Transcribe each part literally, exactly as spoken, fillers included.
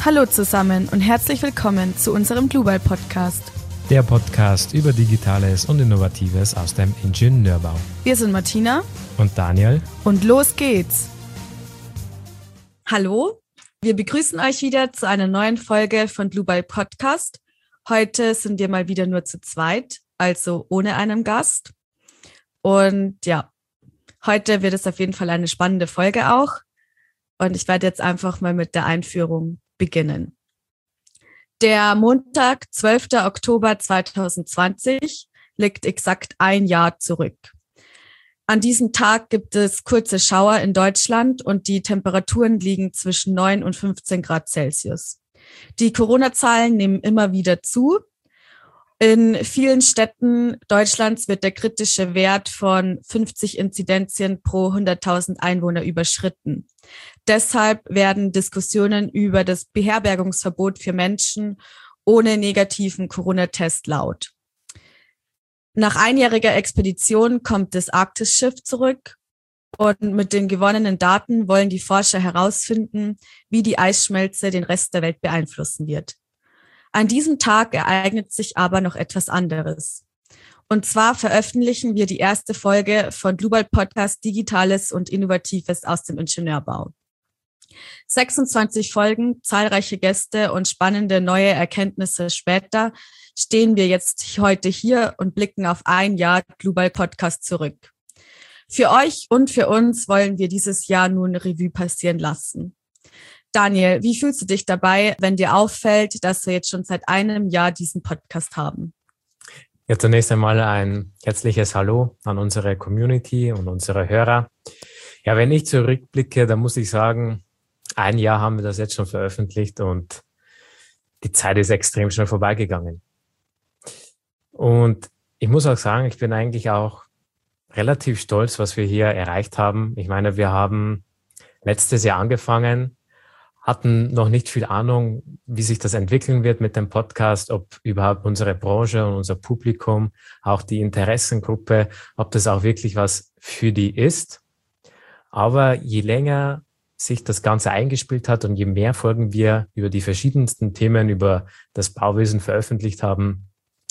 Hallo zusammen und herzlich willkommen zu unserem Global Podcast. Der Podcast über Digitales und Innovatives aus dem Ingenieurbau. Wir sind Martina und Daniel und los geht's. Hallo, wir begrüßen euch wieder zu einer neuen Folge von Global Podcast. Heute sind wir mal wieder nur zu zweit, also ohne einen Gast. Und ja, heute wird es auf jeden Fall eine spannende Folge auch. Und ich werde jetzt einfach mal mit der Einführung beginnen. Der Montag, zwölfter Oktober zweitausendzwanzig, liegt exakt ein Jahr zurück. An diesem Tag gibt es kurze Schauer in Deutschland und die Temperaturen liegen zwischen neun und fünfzehn Grad Celsius. Die Corona-Zahlen nehmen immer wieder zu. In vielen Städten Deutschlands wird der kritische Wert von fünfzig Inzidenzien pro hunderttausend Einwohner überschritten. Deshalb werden Diskussionen über das Beherbergungsverbot für Menschen ohne negativen Corona-Test laut. Nach einjähriger Expedition kommt das Arktis-Schiff zurück und mit den gewonnenen Daten wollen die Forscher herausfinden, wie die Eisschmelze den Rest der Welt beeinflussen wird. An diesem Tag ereignet sich aber noch etwas anderes. Und zwar veröffentlichen wir die erste Folge von Global Podcast Digitales und Innovatives aus dem Ingenieurbau. sechsundzwanzig Folgen, zahlreiche Gäste und spannende neue Erkenntnisse später stehen wir jetzt heute hier und blicken auf ein Jahr Global Podcast zurück. Für euch und für uns wollen wir dieses Jahr nun Revue passieren lassen. Daniel, wie fühlst du dich dabei, wenn dir auffällt, dass wir jetzt schon seit einem Jahr diesen Podcast haben? Ja, zunächst einmal ein herzliches Hallo an unsere Community und unsere Hörer. Ja, wenn ich zurückblicke, dann muss ich sagen, ein Jahr haben wir das jetzt schon veröffentlicht und die Zeit ist extrem schnell vorbeigegangen. Und ich muss auch sagen, ich bin eigentlich auch relativ stolz, was wir hier erreicht haben. Ich meine, wir haben letztes Jahr angefangen, hatten noch nicht viel Ahnung, wie sich das entwickeln wird mit dem Podcast, ob überhaupt unsere Branche und unser Publikum, auch die Interessengruppe, ob das auch wirklich was für die ist. Aber je länger sich das Ganze eingespielt hat und je mehr Folgen wir über die verschiedensten Themen über das Bauwesen veröffentlicht haben,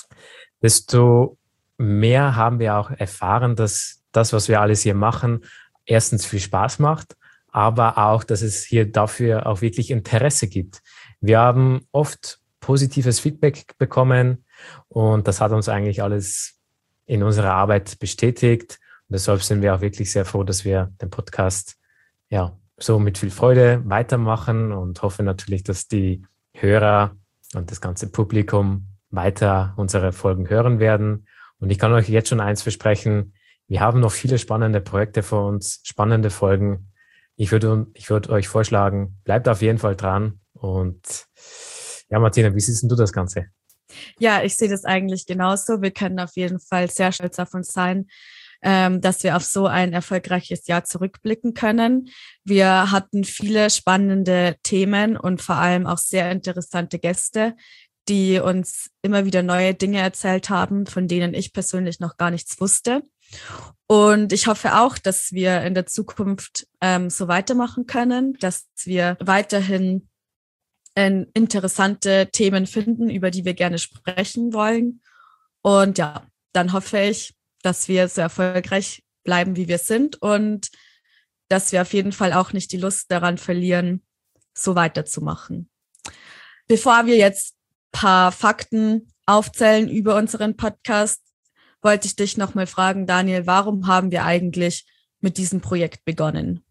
desto mehr haben wir auch erfahren, dass das, was wir alles hier machen, erstens viel Spaß macht, aber auch, dass es hier dafür auch wirklich Interesse gibt. Wir haben oft positives Feedback bekommen und das hat uns eigentlich alles in unserer Arbeit bestätigt. Und deshalb sind wir auch wirklich sehr froh, dass wir den Podcast ja so mit viel Freude weitermachen und hoffe natürlich, dass die Hörer und das ganze Publikum weiter unsere Folgen hören werden. Und ich kann euch jetzt schon eins versprechen, wir haben noch viele spannende Projekte vor uns, spannende Folgen. Ich würde, ich würde euch vorschlagen, bleibt auf jeden Fall dran. Und ja, Martina, wie siehst du das Ganze? Ja, ich sehe das eigentlich genauso. Wir können auf jeden Fall sehr stolz auf uns sein, ähm, dass wir auf so ein erfolgreiches Jahr zurückblicken können. Wir hatten viele spannende Themen und vor allem auch sehr interessante Gäste, die uns immer wieder neue Dinge erzählt haben, von denen ich persönlich noch gar nichts wusste. Und ich hoffe auch, dass wir in der Zukunft ähm, so weitermachen können, dass wir weiterhin äh, interessante Themen finden, über die wir gerne sprechen wollen. Und ja, dann hoffe ich, dass wir so erfolgreich bleiben, wie wir sind und dass wir auf jeden Fall auch nicht die Lust daran verlieren, so weiterzumachen. Bevor wir jetzt ein paar Fakten aufzählen über unseren Podcast, wollte ich dich nochmal fragen, Daniel, warum haben wir eigentlich mit diesem Projekt begonnen?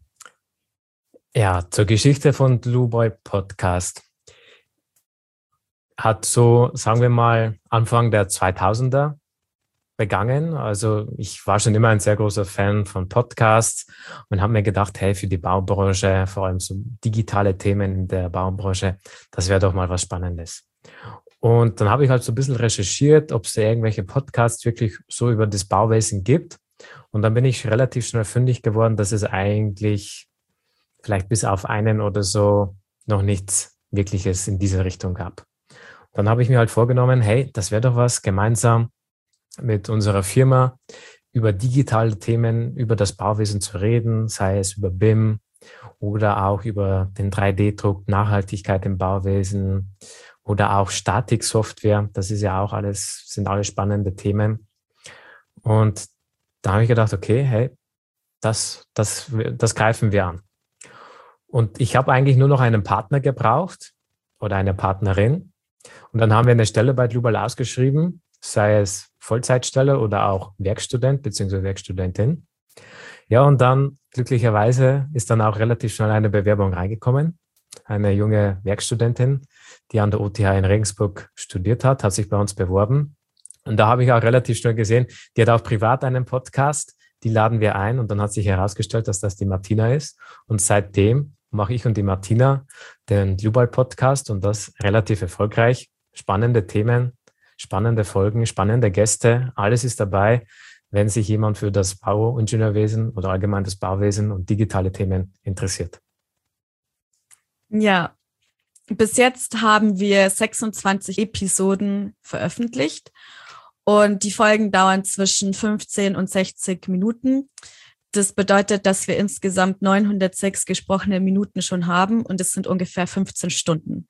Ja, zur Geschichte von Global Podcast hat so, sagen wir mal, Anfang der zweitausender begangen. Also ich war schon immer ein sehr großer Fan von Podcasts und habe mir gedacht, hey, für die Baubranche, vor allem so digitale Themen in der Baubranche, das wäre doch mal was Spannendes. Und dann habe ich halt so ein bisschen recherchiert, ob es da irgendwelche Podcasts wirklich so über das Bauwesen gibt. Und dann bin ich relativ schnell fündig geworden, dass es eigentlich vielleicht bis auf einen oder so noch nichts Wirkliches in diese Richtung gab. Dann habe ich mir halt vorgenommen, hey, das wäre doch was, gemeinsam mit unserer Firma über digitale Themen, über das Bauwesen zu reden, sei es über B I M, oder auch über den drei D-Druck, Nachhaltigkeit im Bauwesen oder auch Statiksoftware. Das ist ja auch alles, sind alles spannende Themen. Und da habe ich gedacht, okay, hey, das, das, das greifen wir an. Und ich habe eigentlich nur noch einen Partner gebraucht oder eine Partnerin. Und dann haben wir eine Stelle bei Global ausgeschrieben, sei es Vollzeitstelle oder auch Werkstudent bzw. Werkstudentin. Ja, und dann glücklicherweise ist dann auch relativ schnell eine Bewerbung reingekommen. Eine junge Werkstudentin, die an der O T H in Regensburg studiert hat, hat sich bei uns beworben. Und da habe ich auch relativ schnell gesehen, die hat auch privat einen Podcast, die laden wir ein. Und dann hat sich herausgestellt, dass das die Martina ist. Und seitdem mache ich und die Martina den Global Podcast und das relativ erfolgreich. Spannende Themen, spannende Folgen, spannende Gäste, alles ist dabei, wenn sich jemand für das Bauingenieurwesen oder allgemein das Bauwesen und digitale Themen interessiert. Ja, bis jetzt haben wir sechsundzwanzig Episoden veröffentlicht und die Folgen dauern zwischen fünfzehn und sechzig Minuten. Das bedeutet, dass wir insgesamt neunhundertsechs gesprochene Minuten schon haben und es sind ungefähr fünfzehn Stunden.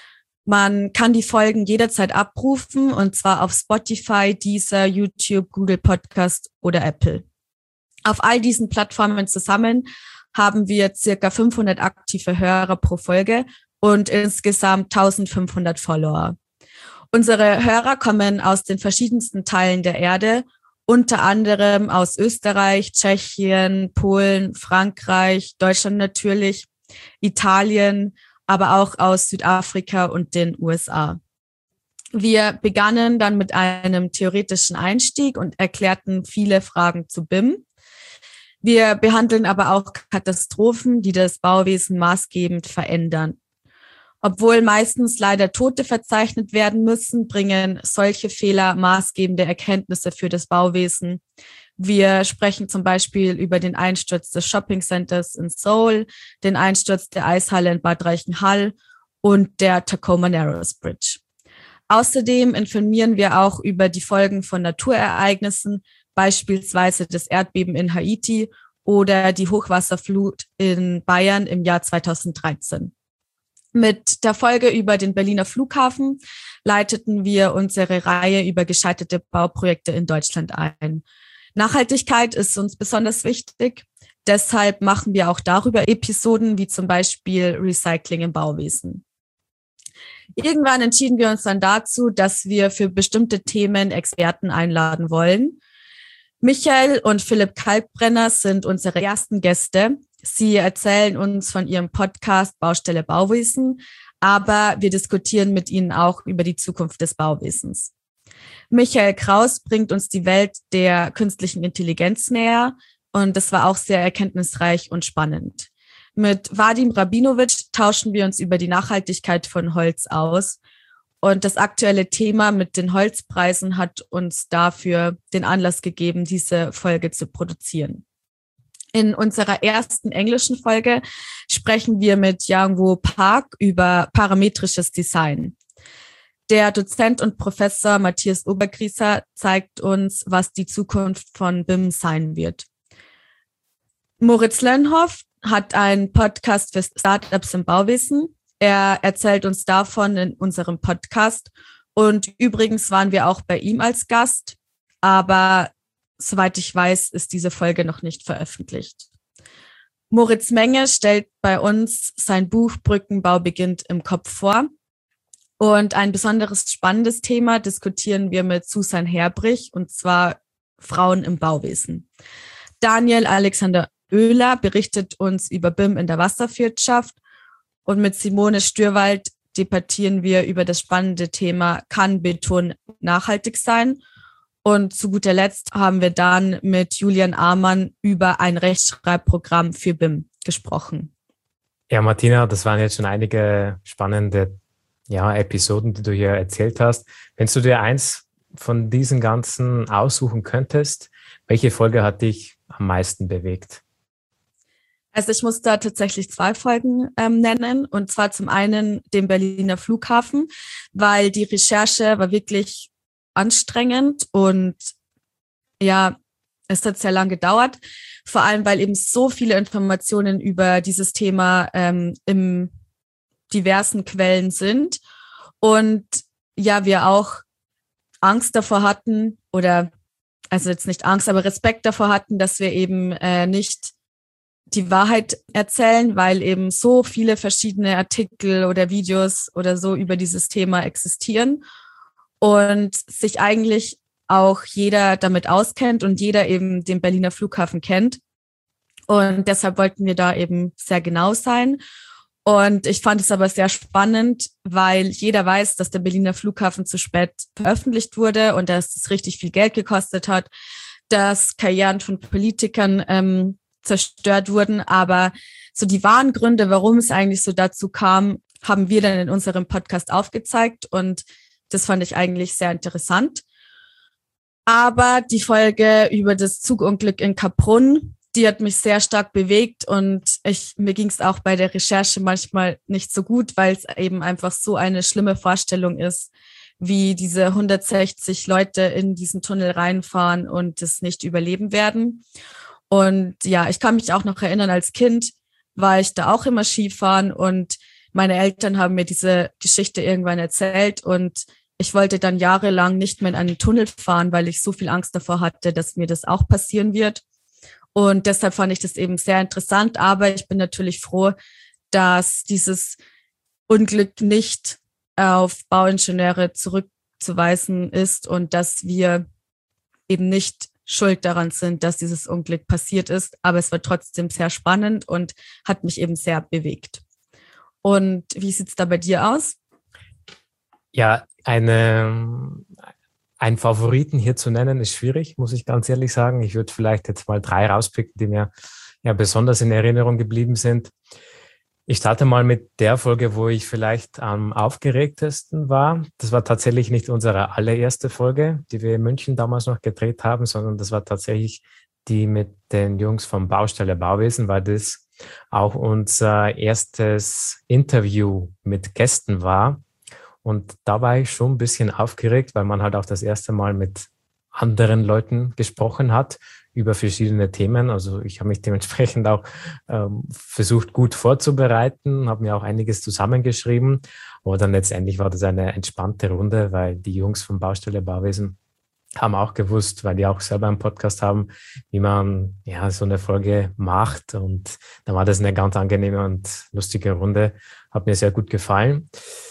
Man kann die Folgen jederzeit abrufen und zwar auf Spotify, Deezer, YouTube, Google Podcast oder Apple. Auf all diesen Plattformen zusammen haben wir circa fünfhundert aktive Hörer pro Folge und insgesamt eintausendfünfhundert Follower. Unsere Hörer kommen aus den verschiedensten Teilen der Erde, unter anderem aus Österreich, Tschechien, Polen, Frankreich, Deutschland natürlich, Italien, aber auch aus Südafrika und den U S A. Wir begannen dann mit einem theoretischen Einstieg und erklärten viele Fragen zu B I M. Wir behandeln aber auch Katastrophen, die das Bauwesen maßgebend verändern. Obwohl meistens leider Tote verzeichnet werden müssen, bringen solche Fehler maßgebende Erkenntnisse für das Bauwesen. Wir sprechen zum Beispiel über den Einsturz des Shopping Centers in Seoul, den Einsturz der Eishalle in Bad Reichenhall und der Tacoma Narrows Bridge. Außerdem informieren wir auch über die Folgen von Naturereignissen, beispielsweise das Erdbeben in Haiti oder die Hochwasserflut in Bayern im Jahr zweitausenddreizehn. Mit der Folge über den Berliner Flughafen leiteten wir unsere Reihe über gescheiterte Bauprojekte in Deutschland ein. Nachhaltigkeit ist uns besonders wichtig. Deshalb machen wir auch darüber Episoden, wie zum Beispiel Recycling im Bauwesen. Irgendwann entschieden wir uns dann dazu, dass wir für bestimmte Themen Experten einladen wollen. Michael und Philipp Kalkbrenner sind unsere ersten Gäste. Sie erzählen uns von ihrem Podcast Baustelle Bauwesen, aber wir diskutieren mit ihnen auch über die Zukunft des Bauwesens. Michael Kraus bringt uns die Welt der künstlichen Intelligenz näher und das war auch sehr erkenntnisreich und spannend. Mit Vadim Rabinovic tauschen wir uns über die Nachhaltigkeit von Holz aus und das aktuelle Thema mit den Holzpreisen hat uns dafür den Anlass gegeben, diese Folge zu produzieren. In unserer ersten englischen Folge sprechen wir mit Young-Woo Park über parametrisches Design. Der Dozent und Professor Matthias Obergrieser zeigt uns, was die Zukunft von B I M sein wird. Moritz Lönnhoff hat einen Podcast für Startups im Bauwesen. Er erzählt uns davon in unserem Podcast. Und übrigens waren wir auch bei ihm als Gast, aber soweit ich weiß, ist diese Folge noch nicht veröffentlicht. Moritz Menge stellt bei uns sein Buch Brückenbau beginnt im Kopf vor. Und ein besonderes spannendes Thema diskutieren wir mit Susan Herbrich, und zwar Frauen im Bauwesen. Daniel Alexander Oehler berichtet uns über B I M in der Wasserwirtschaft. Und mit Simone Stürwald debattieren wir über das spannende Thema, kann Beton nachhaltig sein? Und zu guter Letzt haben wir dann mit Julian Amann über ein Rechtschreibprogramm für B I M gesprochen. Ja, Martina, das waren jetzt schon einige spannende ja, Episoden, die du hier erzählt hast. Wenn du dir eins von diesen ganzen aussuchen könntest, welche Folge hat dich am meisten bewegt? Also ich muss da tatsächlich zwei Folgen ähm, nennen, und zwar zum einen den Berliner Flughafen, weil die Recherche war wirklich anstrengend und ja, es hat sehr lange gedauert, vor allem weil eben so viele Informationen über dieses Thema ähm, in diversen Quellen sind und ja, wir auch Angst davor hatten oder also jetzt nicht Angst, aber Respekt davor hatten, dass wir eben äh, nicht die Wahrheit erzählen, weil eben so viele verschiedene Artikel oder Videos oder so über dieses Thema existieren und sich eigentlich auch jeder damit auskennt und jeder eben den Berliner Flughafen kennt. Und deshalb wollten wir da eben sehr genau sein. Und ich fand es aber sehr spannend, weil jeder weiß, dass der Berliner Flughafen zu spät veröffentlicht wurde und dass es richtig viel Geld gekostet hat, dass Karrieren von Politikern ähm, zerstört wurden. Aber so die wahren Gründe, warum es eigentlich so dazu kam, haben wir dann in unserem Podcast aufgezeigt. Und das fand ich eigentlich sehr interessant. Aber die Folge über das Zugunglück in Kaprun, die hat mich sehr stark bewegt und ich, mir ging es auch bei der Recherche manchmal nicht so gut, weil es eben einfach so eine schlimme Vorstellung ist, wie diese hundertsechzig Leute in diesen Tunnel reinfahren und es nicht überleben werden. Und ja, ich kann mich auch noch erinnern, als Kind war ich da auch immer Skifahren und meine Eltern haben mir diese Geschichte irgendwann erzählt und ich wollte dann jahrelang nicht mehr in einen Tunnel fahren, weil ich so viel Angst davor hatte, dass mir das auch passieren wird. Und deshalb fand ich das eben sehr interessant. Aber ich bin natürlich froh, dass dieses Unglück nicht auf Bauingenieure zurückzuweisen ist und dass wir eben nicht schuld daran sind, dass dieses Unglück passiert ist. Aber es war trotzdem sehr spannend und hat mich eben sehr bewegt. Und wie sieht es da bei dir aus? Ja, eine, einen Favoriten hier zu nennen, ist schwierig, muss ich ganz ehrlich sagen. Ich würde vielleicht jetzt mal drei rauspicken, die mir ja besonders in Erinnerung geblieben sind. Ich starte mal mit der Folge, wo ich vielleicht am aufgeregtesten war. Das war tatsächlich nicht unsere allererste Folge, die wir in München damals noch gedreht haben, sondern das war tatsächlich die mit den Jungs vom Baustelle Bauwesen, weil das auch unser erstes Interview mit Gästen war. Und da war ich schon ein bisschen aufgeregt, weil man halt auch das erste Mal mit anderen Leuten gesprochen hat über verschiedene Themen. Also ich habe mich dementsprechend auch ähm, versucht, gut vorzubereiten, habe mir auch einiges zusammengeschrieben. Aber dann letztendlich war das eine entspannte Runde, weil die Jungs vom Baustelle Bauwesen haben auch gewusst, weil die auch selber einen Podcast haben, wie man ja so eine Folge macht. Und da war das eine ganz angenehme und lustige Runde. Hat mir sehr gut gefallen.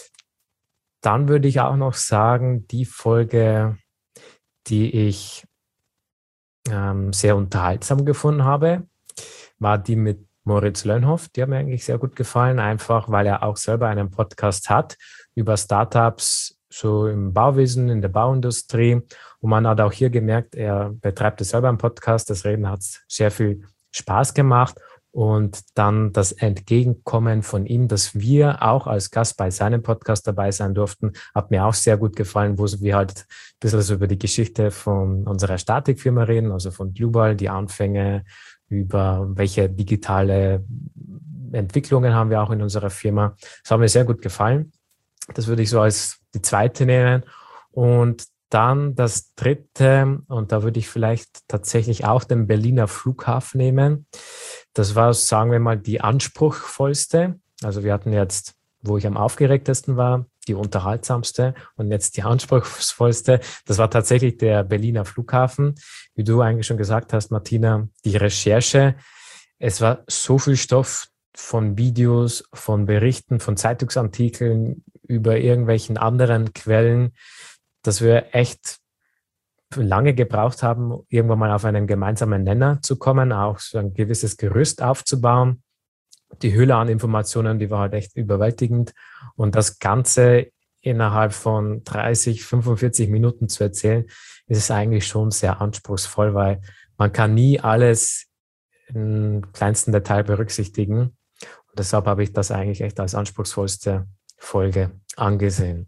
Dann würde ich auch noch sagen, die Folge, die ich ähm, sehr unterhaltsam gefunden habe, war die mit Moritz Lönnhoff. Die hat mir eigentlich sehr gut gefallen, einfach weil er auch selber einen Podcast hat über Startups, so im Bauwesen, in der Bauindustrie. Und man hat auch hier gemerkt, er betreibt es selber einen Podcast. Das Reden hat sehr viel Spaß gemacht. Und dann das Entgegenkommen von ihm, dass wir auch als Gast bei seinem Podcast dabei sein durften, hat mir auch sehr gut gefallen, wo wir halt ein bisschen so über die Geschichte von unserer Statikfirma reden, also von Global, die Anfänge, über welche digitale Entwicklungen haben wir auch in unserer Firma. Das hat mir sehr gut gefallen. Das würde ich so als die zweite nehmen. Und dann das dritte, und da würde ich vielleicht tatsächlich auch den Berliner Flughafen nehmen. Das war, sagen wir mal, die anspruchsvollste. Also wir hatten jetzt, wo ich am aufgeregtesten war, die unterhaltsamste und jetzt die anspruchsvollste. Das war tatsächlich der Berliner Flughafen. Wie du eigentlich schon gesagt hast, Martina, die Recherche. Es war so viel Stoff von Videos, von Berichten, von Zeitungsartikeln über irgendwelchen anderen Quellen, dass wir echt lange gebraucht haben, irgendwann mal auf einen gemeinsamen Nenner zu kommen, auch so ein gewisses Gerüst aufzubauen. Die Hülle an Informationen, die war halt echt überwältigend. Und das Ganze innerhalb von dreißig, fünfundvierzig Minuten zu erzählen, ist eigentlich schon sehr anspruchsvoll, weil man kann nie alles im kleinsten Detail berücksichtigen. Und deshalb habe ich das eigentlich echt als anspruchsvollste Folge angesehen.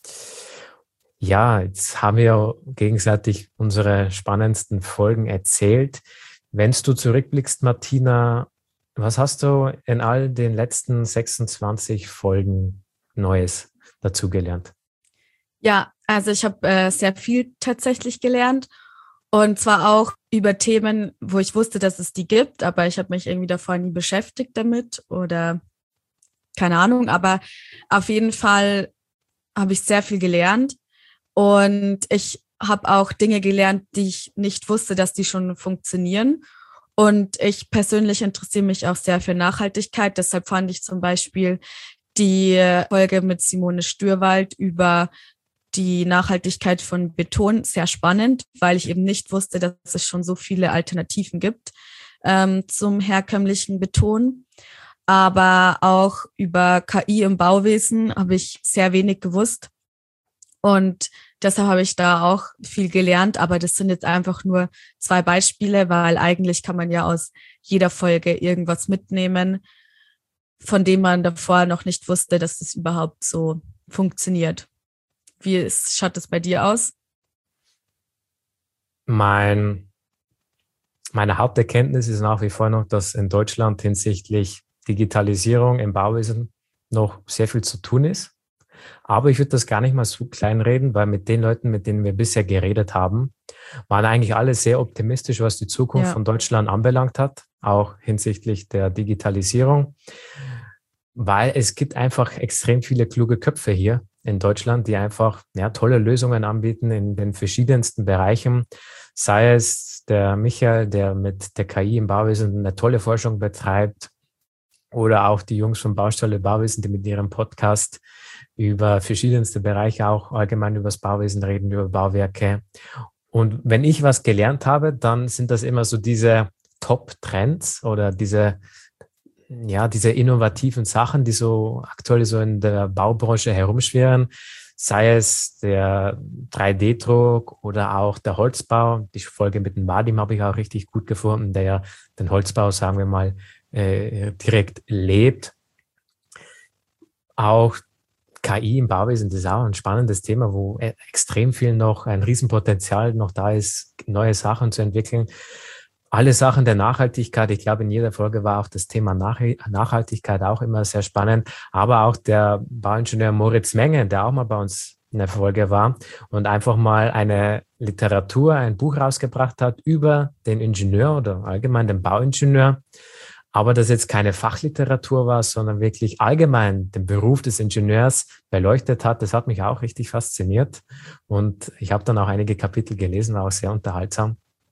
Ja, jetzt haben wir ja gegenseitig unsere spannendsten Folgen erzählt. Wenn du zurückblickst, Martina, was hast du in all den letzten sechsundzwanzig Folgen Neues dazugelernt? Ja, also ich habe äh, sehr viel tatsächlich gelernt Und zwar auch über Themen, wo ich wusste, dass es die gibt, aber ich habe mich irgendwie davor nie beschäftigt damit oder keine Ahnung. Aber auf jeden Fall habe ich sehr viel gelernt und ich habe auch Dinge gelernt, die ich nicht wusste, dass die schon funktionieren. Und ich persönlich interessiere mich auch sehr für Nachhaltigkeit. Deshalb fand ich zum Beispiel die Folge mit Simone Stürwald über die Nachhaltigkeit von Beton sehr spannend, weil ich eben nicht wusste, dass es schon so viele Alternativen gibt ähm, zum herkömmlichen Beton. Aber auch über K I im Bauwesen habe ich sehr wenig gewusst. Und deshalb habe ich da auch viel gelernt. Aber das sind jetzt einfach nur zwei Beispiele, weil eigentlich kann man ja aus jeder Folge irgendwas mitnehmen, von dem man davor noch nicht wusste, dass das überhaupt so funktioniert. Wie ist, schaut das bei dir aus? Mein, meine Haupterkenntnis ist nach wie vor noch, dass in Deutschland hinsichtlich Digitalisierung im Bauwesen noch sehr viel zu tun ist. Aber ich würde das gar nicht mal so kleinreden, weil mit den Leuten, mit denen wir bisher geredet haben, waren eigentlich alle sehr optimistisch, was die Zukunft ja. von Deutschland anbelangt hat, auch hinsichtlich der Digitalisierung, weil es gibt einfach extrem viele kluge Köpfe hier in Deutschland, die einfach ja, tolle Lösungen anbieten in den verschiedensten Bereichen, sei es der Michael, der mit der K I im Bauwesen eine tolle Forschung betreibt, oder auch die Jungs von Baustelle Bauwesen, die mit ihrem Podcast über verschiedenste Bereiche auch allgemein über das Bauwesen reden, über Bauwerke. Und wenn ich was gelernt habe, dann sind das immer so diese Top-Trends oder diese, ja, diese innovativen Sachen, die so aktuell so in der Baubranche herumschwirren, sei es der drei D Druck oder auch der Holzbau. Die Folge mit dem Vadim habe ich auch richtig gut gefunden, der ja den Holzbau, sagen wir mal, äh, direkt lebt. Auch K I im Bauwesen, das ist auch ein spannendes Thema, wo extrem viel noch, ein Riesenpotenzial noch da ist, neue Sachen zu entwickeln. Alle Sachen der Nachhaltigkeit, ich glaube, in jeder Folge war auch das Thema Nach- Nachhaltigkeit auch immer sehr spannend, aber auch der Bauingenieur Moritz Menge, der auch mal bei uns in der Folge war und einfach mal eine Literatur, ein Buch rausgebracht hat über den Ingenieur oder allgemein den Bauingenieur, aber das jetzt keine Fachliteratur war, sondern wirklich allgemein den Beruf des Ingenieurs beleuchtet hat. Das hat mich auch richtig fasziniert und ich habe dann auch einige Kapitel gelesen, auch sehr unterhaltsam.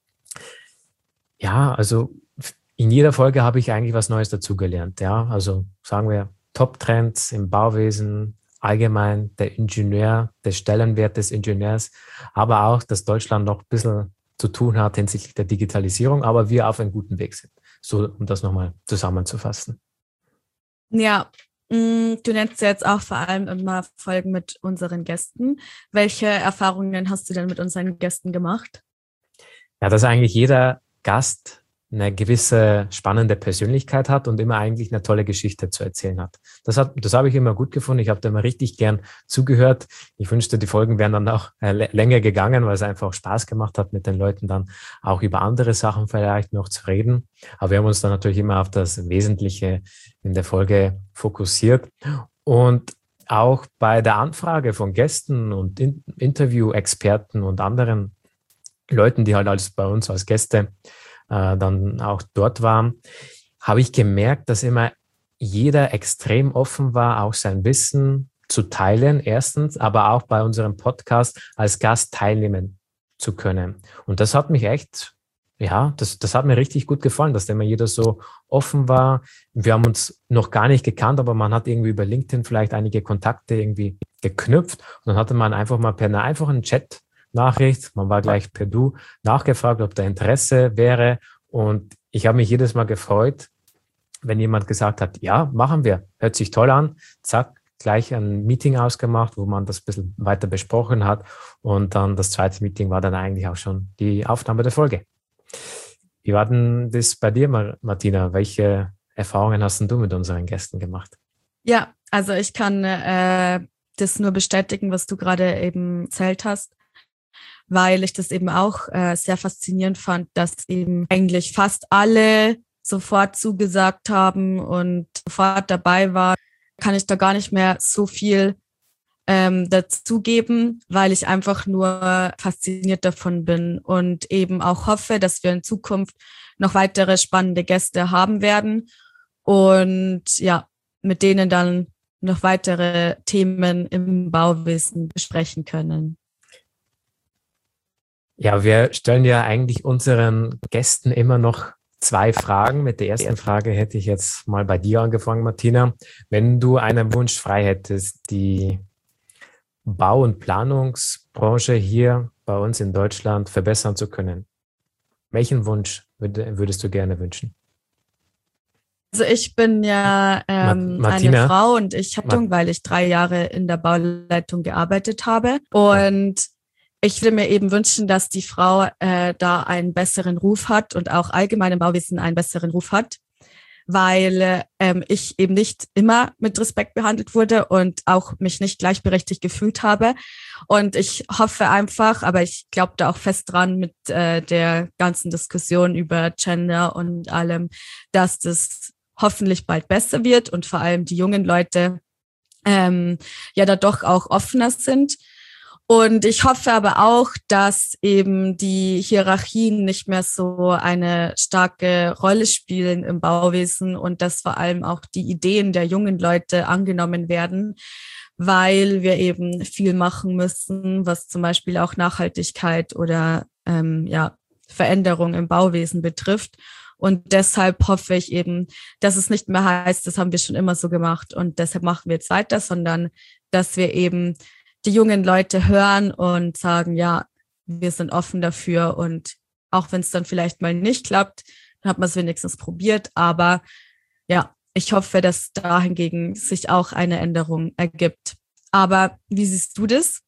Ja, also in jeder Folge habe ich eigentlich was Neues dazugelernt. Ja, also sagen wir Top-Trends im Bauwesen, allgemein der Ingenieur, der Stellenwert des Ingenieurs, aber auch, dass Deutschland noch ein bisschen zu tun hat hinsichtlich der Digitalisierung, aber wir auf einem guten Weg sind. So, um das nochmal zusammenzufassen. Ja, mh, du nennst ja jetzt auch vor allem immer Folgen mit unseren Gästen. Welche Erfahrungen hast du denn mit unseren Gästen gemacht? Ja, dass eigentlich jeder Gast eine gewisse spannende Persönlichkeit hat und immer eigentlich eine tolle Geschichte zu erzählen hat. Das hat, das habe ich immer gut gefunden. Ich habe da immer richtig gern zugehört. Ich wünschte, die Folgen wären dann auch äh, länger gegangen, weil es einfach Spaß gemacht hat, mit den Leuten dann auch über andere Sachen vielleicht noch zu reden. Aber wir haben uns dann natürlich immer auf das Wesentliche in der Folge fokussiert. Und auch bei der Anfrage von Gästen und in, Interview-Experten und anderen Leuten, die halt als bei uns als Gäste äh, dann auch dort waren, habe ich gemerkt, dass immer jeder extrem offen war, auch sein Wissen zu teilen, erstens, aber auch bei unserem Podcast als Gast teilnehmen zu können. Und das hat mich echt, ja, das, das hat mir richtig gut gefallen, dass immer jeder so offen war. Wir haben uns noch gar nicht gekannt, aber man hat irgendwie über LinkedIn vielleicht einige Kontakte irgendwie geknüpft und dann hatte man einfach mal per einer einfachen Chat Nachricht, man war gleich per Du nachgefragt, ob da Interesse wäre und ich habe mich jedes Mal gefreut, wenn jemand gesagt hat, ja, machen wir, hört sich toll an, zack, gleich ein Meeting ausgemacht, wo man das ein bisschen weiter besprochen hat und dann das zweite Meeting war dann eigentlich auch schon die Aufnahme der Folge. Wie war denn das bei dir, Martina? Welche Erfahrungen hast denn du mit unseren Gästen gemacht? Ja, also ich kann äh, das nur bestätigen, was du gerade eben erzählt hast, weil ich das eben auch äh, sehr faszinierend fand, dass eben eigentlich fast alle sofort zugesagt haben und sofort dabei waren. Kann ich da gar nicht mehr so viel ähm, dazugeben, weil ich einfach nur fasziniert davon bin und eben auch hoffe, dass wir in Zukunft noch weitere spannende Gäste haben werden und ja, mit denen dann noch weitere Themen im Bauwesen besprechen können. Ja, wir stellen ja eigentlich unseren Gästen immer noch zwei Fragen. Mit der ersten Frage hätte ich jetzt mal bei dir angefangen, Martina. Wenn du einen Wunsch frei hättest, die Bau- und Planungsbranche hier bei uns in Deutschland verbessern zu können, welchen Wunsch würdest du gerne wünschen? Also ich bin ja ähm, Martina, eine Frau und ich habe, weil ich drei Jahre in der Bauleitung gearbeitet habe. Und ich würde mir eben wünschen, dass die Frau äh, da einen besseren Ruf hat und auch allgemein im Bauwesen einen besseren Ruf hat, weil ähm, ich eben nicht immer mit Respekt behandelt wurde und auch mich nicht gleichberechtigt gefühlt habe. Und ich hoffe einfach, aber ich glaube da auch fest dran mit äh, der ganzen Diskussion über Gender und allem, dass das hoffentlich bald besser wird und vor allem die jungen Leute ähm, ja da doch auch offener sind. Und ich hoffe aber auch, dass eben die Hierarchien nicht mehr so eine starke Rolle spielen im Bauwesen und dass vor allem auch die Ideen der jungen Leute angenommen werden, weil wir eben viel machen müssen, was zum Beispiel auch Nachhaltigkeit oder ähm, ja, Veränderung im Bauwesen betrifft. Und deshalb hoffe ich eben, dass es nicht mehr heißt, das haben wir schon immer so gemacht und deshalb machen wir jetzt weiter, sondern dass wir eben die jungen Leute hören und sagen, ja, wir sind offen dafür und auch wenn es dann vielleicht mal nicht klappt, dann hat man es wenigstens probiert. Aber ja, ich hoffe, dass da hingegen sich auch eine Änderung ergibt. Aber wie siehst du das?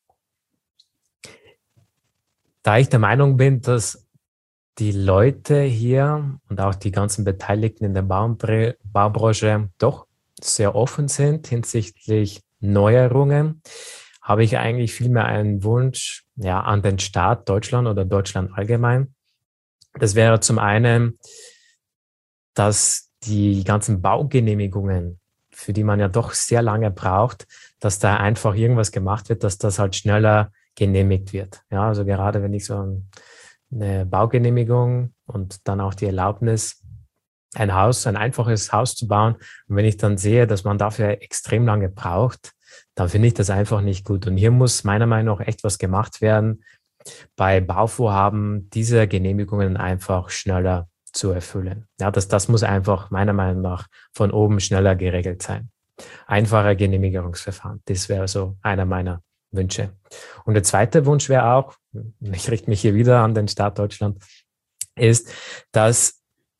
Da ich der Meinung bin, dass die Leute hier und auch die ganzen Beteiligten in der Baumbr- Baubranche doch sehr offen sind hinsichtlich Neuerungen, habe ich eigentlich vielmehr einen Wunsch ja, an den Staat Deutschland oder Deutschland allgemein. Das wäre zum einen, dass die ganzen Baugenehmigungen, für die man ja doch sehr lange braucht, dass da einfach irgendwas gemacht wird, dass das halt schneller genehmigt wird. Ja, also gerade wenn ich so eine Baugenehmigung und dann auch die Erlaubnis, ein Haus, ein einfaches Haus zu bauen. Und wenn ich dann sehe, dass man dafür extrem lange braucht, dann finde ich das einfach nicht gut. Und hier muss meiner Meinung nach echt was gemacht werden, bei Bauvorhaben diese Genehmigungen einfach schneller zu erfüllen. Ja, das, das muss einfach meiner Meinung nach von oben schneller geregelt sein. Einfache Genehmigungsverfahren, das wäre so einer meiner Wünsche. Und der zweite Wunsch wäre auch, ich richte mich hier wieder an den Staat Deutschland, ist, dass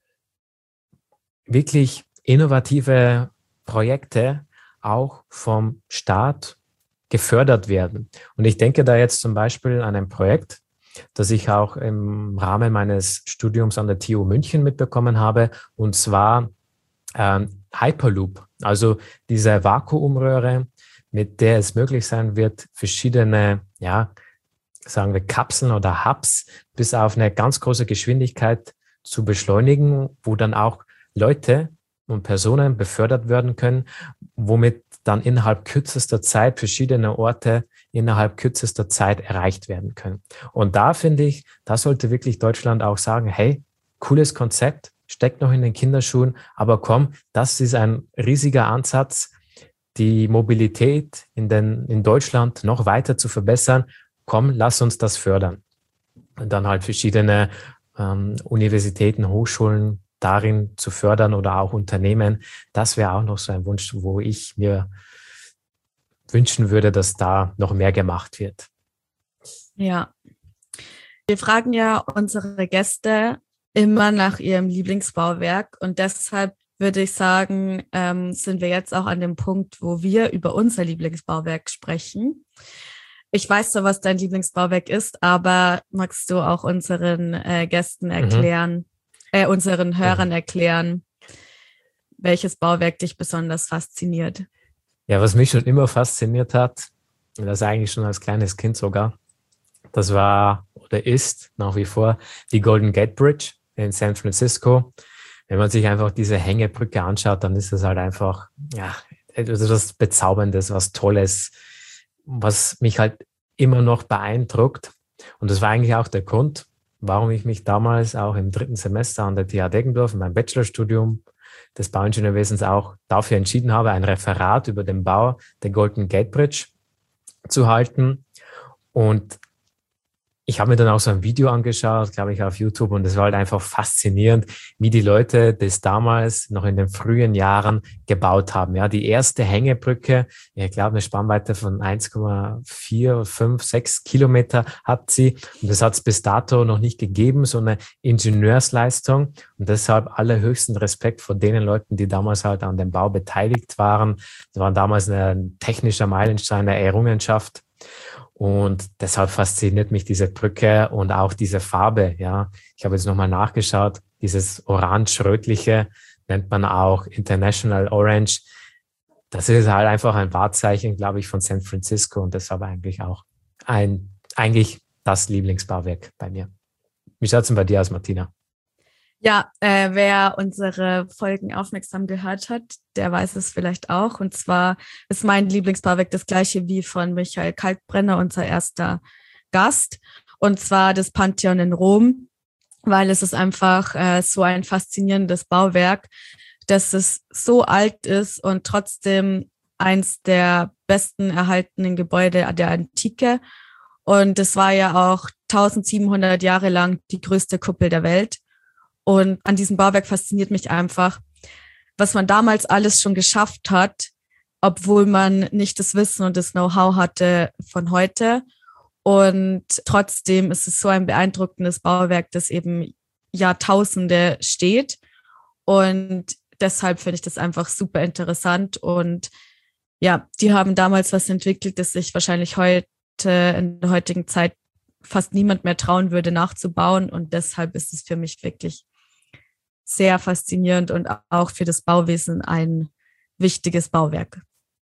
wirklich innovative Projekte auch vom Staat gefördert werden. Und ich denke da jetzt zum Beispiel an ein Projekt, das ich auch im Rahmen meines Studiums an der T U München mitbekommen habe, und zwar ähm, Hyperloop, also diese Vakuumröhre, mit der es möglich sein wird, verschiedene, ja, sagen wir Kapseln oder Hubs bis auf eine ganz große Geschwindigkeit zu beschleunigen, wo dann auch Leute und Personen befördert werden können, womit dann innerhalb kürzester Zeit verschiedene Orte innerhalb kürzester Zeit erreicht werden können. Und da finde ich, da sollte wirklich Deutschland auch sagen, hey, cooles Konzept, steckt noch in den Kinderschuhen, aber komm, das ist ein riesiger Ansatz, die Mobilität in, den, in Deutschland noch weiter zu verbessern. Komm, lass uns das fördern. Und dann halt verschiedene ähm, Universitäten, Hochschulen darin zu fördern oder auch Unternehmen. Das wäre auch noch so ein Wunsch, wo ich mir wünschen würde, dass da noch mehr gemacht wird. Ja, wir fragen ja unsere Gäste immer nach ihrem Lieblingsbauwerk und deshalb würde ich sagen, ähm, sind wir jetzt auch an dem Punkt, wo wir über unser Lieblingsbauwerk sprechen. Ich weiß zwar, was dein Lieblingsbauwerk ist, aber magst du auch unseren äh, Gästen erklären, mhm. äh, unseren Hörern mhm. erklären, welches Bauwerk dich besonders fasziniert? Ja, was mich schon immer fasziniert hat, das eigentlich schon als kleines Kind sogar, das war oder ist nach wie vor die Golden Gate Bridge in San Francisco. Wenn man sich einfach diese Hängebrücke anschaut, dann ist das halt einfach ja, etwas Bezauberndes, was Tolles. was mich halt immer noch beeindruckt, und das war eigentlich auch der Grund, warum ich mich damals auch im dritten Semester an der T H Deggendorf in meinem Bachelorstudium des Bauingenieurwesens auch dafür entschieden habe, ein Referat über den Bau der Golden Gate Bridge zu halten. Und ich habe mir dann auch so ein Video angeschaut, glaube ich, auf YouTube, und es war halt einfach faszinierend, wie die Leute das damals noch in den frühen Jahren gebaut haben. Ja, die erste Hängebrücke, ich glaube, eine Spannweite von eins Komma vier, fünf, sechs Kilometer hat sie. Und das hat es bis dato noch nicht gegeben, so eine Ingenieursleistung. Und deshalb allerhöchsten Respekt vor den Leuten, die damals halt an dem Bau beteiligt waren. Das war damals ein technischer Meilenstein, eine Errungenschaft. Und deshalb fasziniert mich diese Brücke und auch diese Farbe. Ja, ich habe jetzt nochmal nachgeschaut. Dieses orange-rötliche nennt man auch International Orange. Das ist halt einfach ein Wahrzeichen, glaube ich, von San Francisco, und deshalb eigentlich auch ein, eigentlich das Lieblingsbauwerk bei mir. Wie schaut es denn bei dir aus, Martina? Ja, äh, wer unsere Folgen aufmerksam gehört hat, der weiß es vielleicht auch. Und zwar ist mein Lieblingsbauwerk das gleiche wie von Michael Kalkbrenner, unser erster Gast. Und zwar das Pantheon in Rom, weil es ist einfach äh, so ein faszinierendes Bauwerk, dass es so alt ist und trotzdem eins der besten erhaltenen Gebäude der Antike. Und es war ja auch tausendsiebenhundert Jahre lang die größte Kuppel der Welt. Und an diesem Bauwerk fasziniert mich einfach, was man damals alles schon geschafft hat, obwohl man nicht das Wissen und das Know-how hatte von heute. Und trotzdem ist es so ein beeindruckendes Bauwerk, das eben Jahrtausende steht. Und deshalb finde ich das einfach super interessant. Und ja, die haben damals was entwickelt, das sich wahrscheinlich heute in der heutigen Zeit fast niemand mehr trauen würde, nachzubauen. Und deshalb ist es für mich wirklich sehr faszinierend und auch für das Bauwesen ein wichtiges Bauwerk.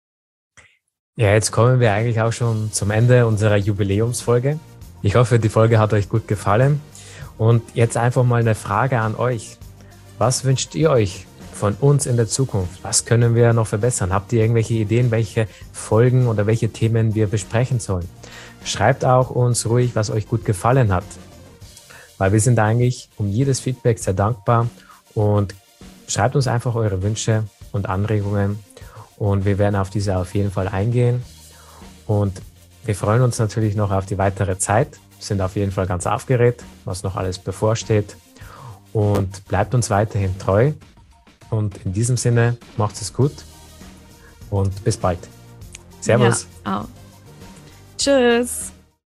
Ja, jetzt kommen wir eigentlich auch schon zum Ende unserer Jubiläumsfolge. Ich hoffe, die Folge hat euch gut gefallen. Und jetzt einfach mal eine Frage an euch. Was wünscht ihr euch von uns in der Zukunft? Was können wir noch verbessern? Habt ihr irgendwelche Ideen, welche Folgen oder welche Themen wir besprechen sollen? Schreibt auch uns ruhig, was euch gut gefallen hat. Weil wir sind eigentlich um jedes Feedback sehr dankbar, und schreibt uns einfach eure Wünsche und Anregungen, und wir werden auf diese auf jeden Fall eingehen. Und wir freuen uns natürlich noch auf die weitere Zeit, sind auf jeden Fall ganz aufgeregt, was noch alles bevorsteht, und bleibt uns weiterhin treu. Und in diesem Sinne, macht es gut und bis bald. Servus. Ja, auch. Tschüss.